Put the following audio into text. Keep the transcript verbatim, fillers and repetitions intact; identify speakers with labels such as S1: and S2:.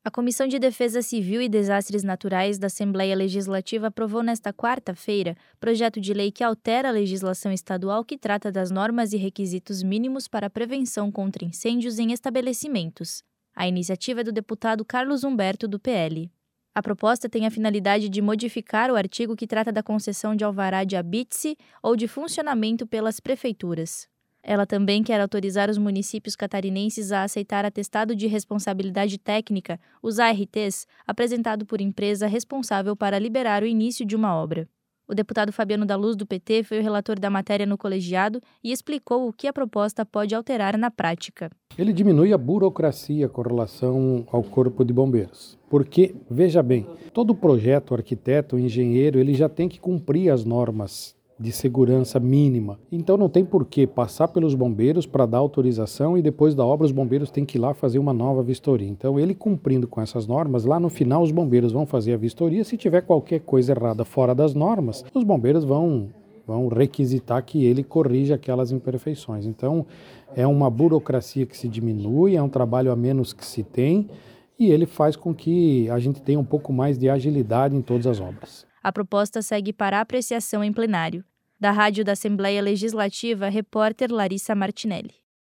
S1: A Comissão de Defesa Civil e Desastres Naturais da Assembleia Legislativa aprovou nesta quarta-feira projeto de lei que altera a legislação estadual que trata das normas e requisitos mínimos para a prevenção contra incêndios em estabelecimentos. A iniciativa é do deputado Carlos Humberto, do P L. A proposta tem a finalidade de modificar o artigo que trata da concessão de alvará de habite-se ou de funcionamento pelas prefeituras. Ela também quer autorizar os municípios catarinenses a aceitar atestado de responsabilidade técnica, os A R Ts, apresentado por empresa responsável para liberar o início de uma obra. O deputado Fabiano da Luz, do P T, foi o relator da matéria no colegiado e explicou o que a proposta pode alterar na prática.
S2: Ele diminui a burocracia com relação ao Corpo de Bombeiros. Porque, veja bem, todo projeto, o arquiteto, o engenheiro, ele já tem que cumprir as normas de segurança mínima. Então não tem por que passar pelos bombeiros para dar autorização e depois da obra os bombeiros têm que ir lá fazer uma nova vistoria. Então ele cumprindo com essas normas, lá no final os bombeiros vão fazer a vistoria. Se tiver qualquer coisa errada fora das normas, os bombeiros vão, vão requisitar que ele corrija aquelas imperfeições. Então é uma burocracia que se diminui, é um trabalho a menos que se tem e ele faz com que a gente tenha um pouco mais de agilidade em todas as obras.
S1: A proposta segue para apreciação em plenário. Da Rádio da Assembleia Legislativa, repórter Larissa Martinelli.